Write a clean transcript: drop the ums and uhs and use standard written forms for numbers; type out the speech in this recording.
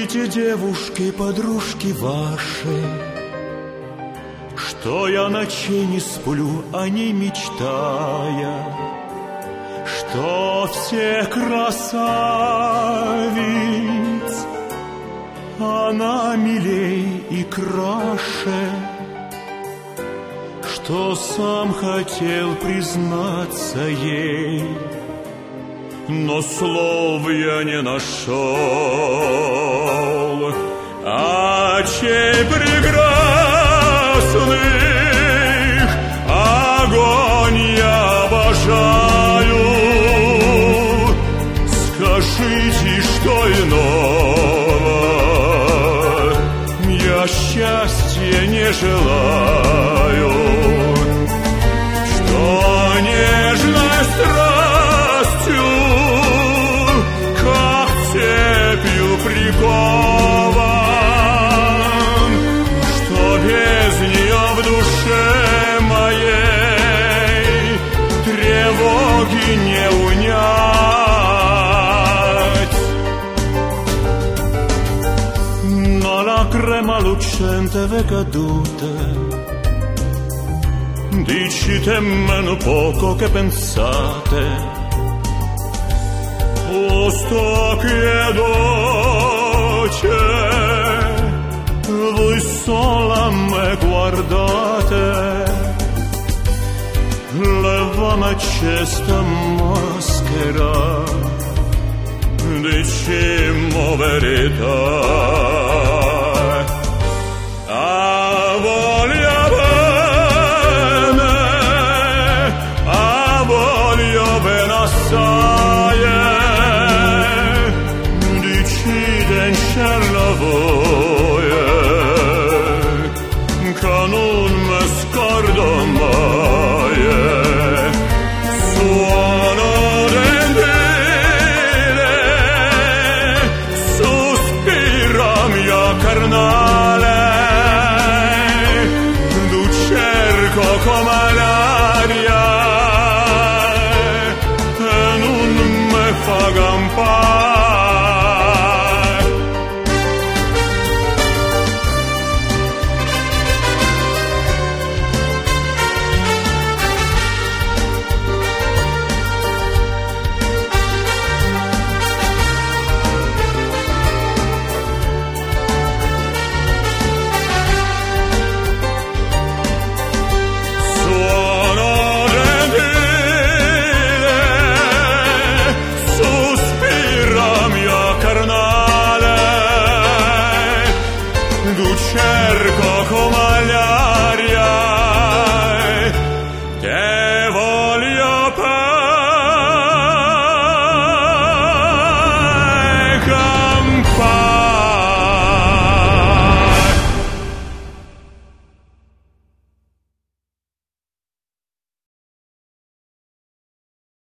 Скажите, девушки, подружки ваши, что я ночей не сплю, о ней мечтая, что все красавиц она милей и краше, что сам хотел признаться ей, но слов я не нашел. Очей прекрасных огонь я обожаю. Скажите, что иного я счастья не желаю, что нежной страстью как цепью прикован, что без нее в душе моей тревоги не унять. Но lacrima lucente ve cadute, dicite meno poco che pensate. O sto che dolce, voi sola me guardate, levama cesta maschera, dicimo verità. La voce che non mi scordo mai, suono gentile, sospira mia carnale, tu cerco come l'aria e non mi fa campare. Cerco